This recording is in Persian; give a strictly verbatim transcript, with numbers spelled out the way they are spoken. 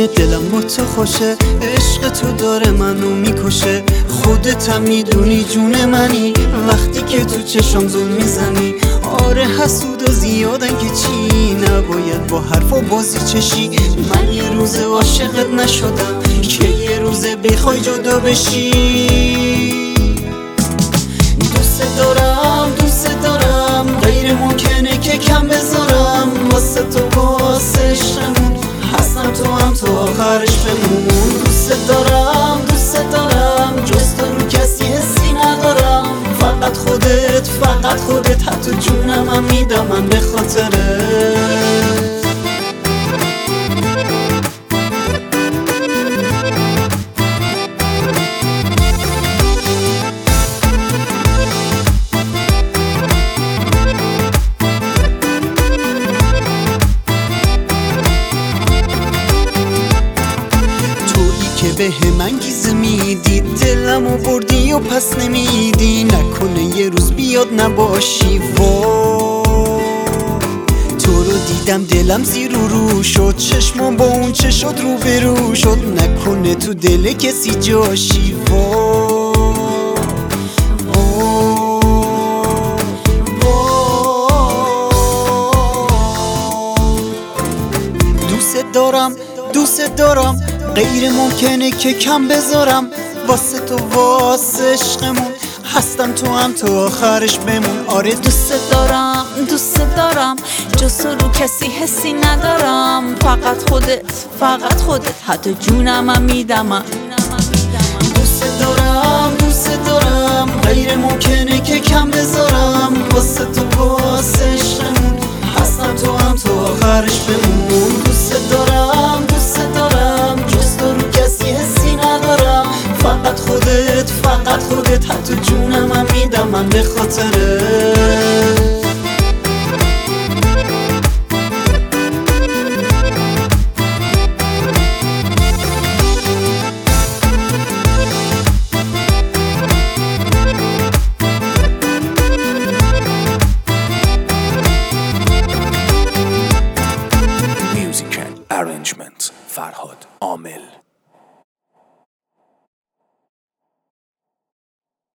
دلم با تو خوشه، عشق تو داره منو میکشه. خودت هم میدونی جون منی وقتی که تو چشم زل میزنی. آره حسود و زیادن که چی، نباید با حرف و بازی چشی. من یه روز عاشقت نشدم که یه روز بخوای جدا بشی. دوست دارم دوست دارم، غیر ممکنه که کم بذارم. واسه تو واسه عشقمون هستم، تو هم تو آخرش بمون. دوست دارم دوست دارم، جز تو رو کسی حسی ندارم. فقط خودت فقط خودت، حتی جونم هم میدم من به خاطرت. که به هم انگیزه میدی، دلمو بردی و پس نمیدی. نکنه یه روز بیاد نباشی. وا تو رو دیدم دلم زیر و رو شد، چشمم با اون چه شد رو به رو شد. نکنه تو دل کسی جاشی. وا دوست دارم دوست دارم، غیر ممکنه که کم بذارم. واسه تو واسه عشقمون هستم، تو هم تو آخرش بمون. آره دوست دارم دوست دارم، جز تو رو کسی حسی ندارم. فقط خودت فقط خودت، حتی جونم هم میدم. دوست دارم دوست دارم، غیر ممکنه که کم بذارم. واسه تو واسه عشقمون هستم، تو هم تو آخرش بمون. دوست دارم دوست دارم، جز تو رو کسی حسی ندارم. فقط خودت فقط خودت، حتی جونم هم میدم من به خاطرت.